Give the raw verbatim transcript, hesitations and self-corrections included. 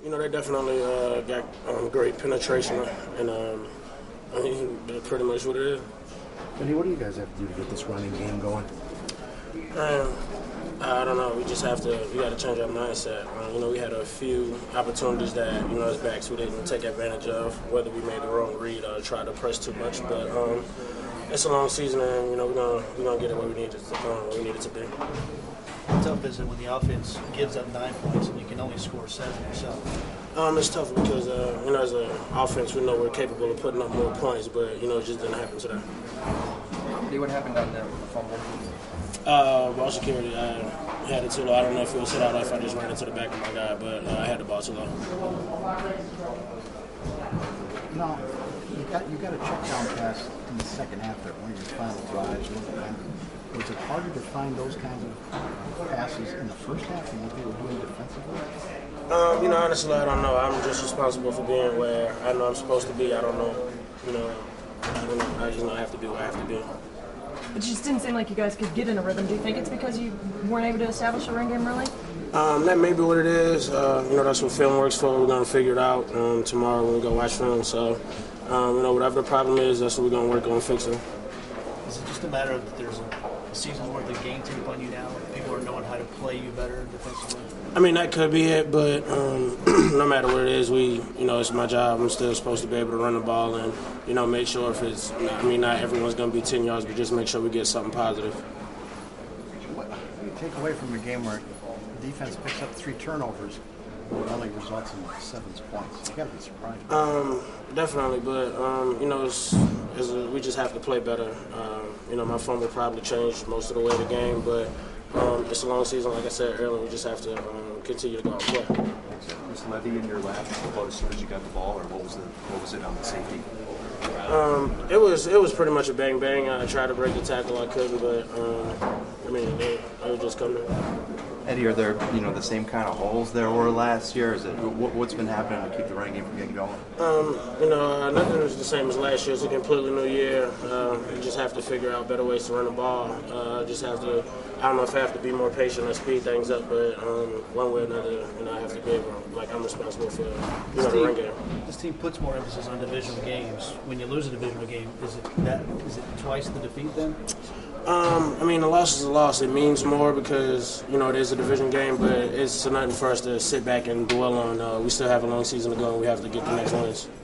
You know, they definitely uh, got um, great penetration, and um, I think that's pretty much what it is. Benny, what do you guys have to do to get this running game going? Um, I don't know. We just have to. We got to change our mindset. Um, you know, we had a few opportunities that you know as backs we didn't take advantage of. Whether we made the wrong read or tried to press too much, but um, it's a long season, and you know we're gonna we're gonna get it where we need it to, um, where we need it to be. How tough is it when the offense gives up nine points and you can only score seven yourself? Um, it's tough because uh, you know as an offense we know we're capable of putting up more points, but you know it just didn't happen today. What happened on the fumble? Uh, ball security. I had it too low. I don't know if it was hit out or if I just ran into the back of my guy, but uh, I had the ball too low. No, you got you got a check down pass in the second half there, one of your final drives. Was it harder to find those kinds of passes in the first half than what they were doing defensively? Um, you know, honestly, I don't know. I'm just responsible for being where I know I'm supposed to be. I don't know. You know, I don't know. I just know I have to be where I have to be. It just didn't seem like you guys could get in a rhythm. Do you think it's because you weren't able to establish a run game early? Um, that may be what it is. Uh, you know, that's what film works for. We're going to figure it out um, tomorrow when we go watch film. So, um, you know, whatever the problem is, that's what we're going to work on fixing. Is it just a matter of that there's a season's worth of game tape on you now? People are knowing how to play you better defensively? I mean, that could be it, but um, no matter what it is, we, you know, it's my job. I'm still supposed to be able to run the ball and, you know, make sure if it's, I mean, not everyone's going to be ten yards, but just make sure we get something positive. What do you take away from a game where the defense picks up three turnovers and it only results in seven points? You got to be surprised. Um, definitely, but, um, you know, it's, it's a, we just have to play better. Um, you know, my phone will probably change most of the way of the game, but um, it's a long season, like I said earlier. We just have to um, continue to go and play. Was Levy in your lap about as soon as you got the ball, or what was the what was it on the safety? Um, it was it was pretty much a bang bang. I tried to break the tackle, I couldn't, but um, I mean, it, it was just coming. Eddie, are there you know the same kind of holes there were last year? Is it what, what's been happening to keep the running game from getting going? Um, you know, uh, nothing is the same as last year. It's a completely new year. Uh, you just have to figure out better ways to run the ball. Uh, just have to. I don't know if I have to be more patient or speed things up, but um, one way or another, you know, I have to be able. Like I'm responsible for you know, the run game. This team puts more emphasis on divisional games. When you lose a divisional game, is it that is it twice the defeat then? Um, I mean, a loss is a loss. It means more because, you know, it is a division game, but it's nothing for us to sit back and dwell on. Uh, we still have a long season to go, and we have to get the next wins.